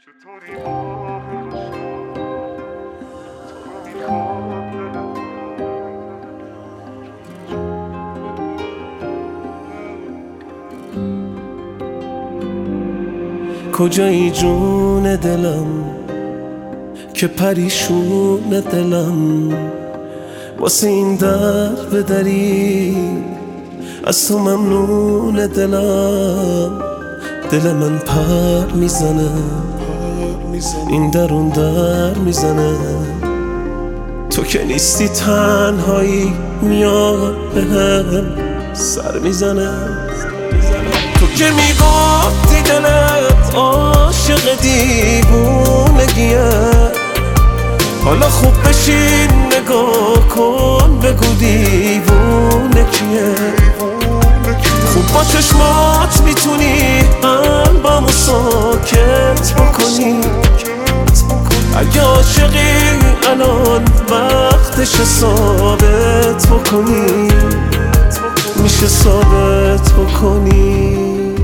چطوری ماه کجایی جون دلم که پریشون دلم واسه این در بدری از تو ممنون دلم دل من پر میزنه این در اون در میزنه تو که نیستی تنهایی میاد بهم سر میزنه تو که میگفتی دلت عاشق دیوونگیه حالا خوب بشین نگاه کن بگو دیوونه کیه خوب با چشمات میتونی قلبمو ساکت بکنی اگه عاشقی الان وقتش ثابت بکنی میشه ثابت بکنی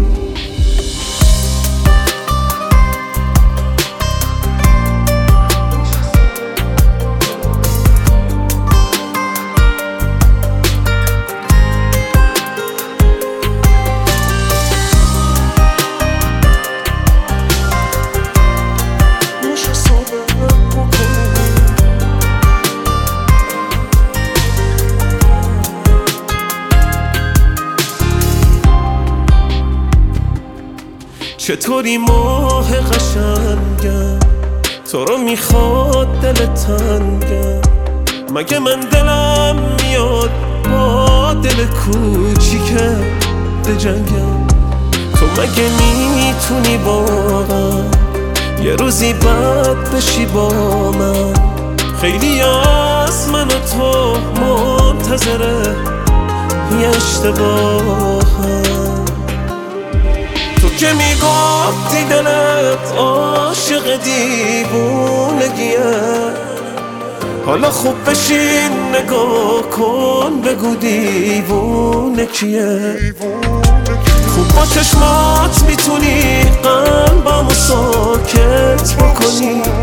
چطوری ماه قشنگم تو رو میخواد دل تنگم مگه من دلم میاد با دل کوچیکه بجنگم تو مگه میتونی واقعا یه روزی بد بشی با من خیلی از من و تو منتظره یه اشتباهم تو که میگفتی دلت عاشق دیوونگیه حالا خوب بشین نگاه کن بگو دیوونه کیه خوب با چشمات میتونی قلبمو ساکت بکنی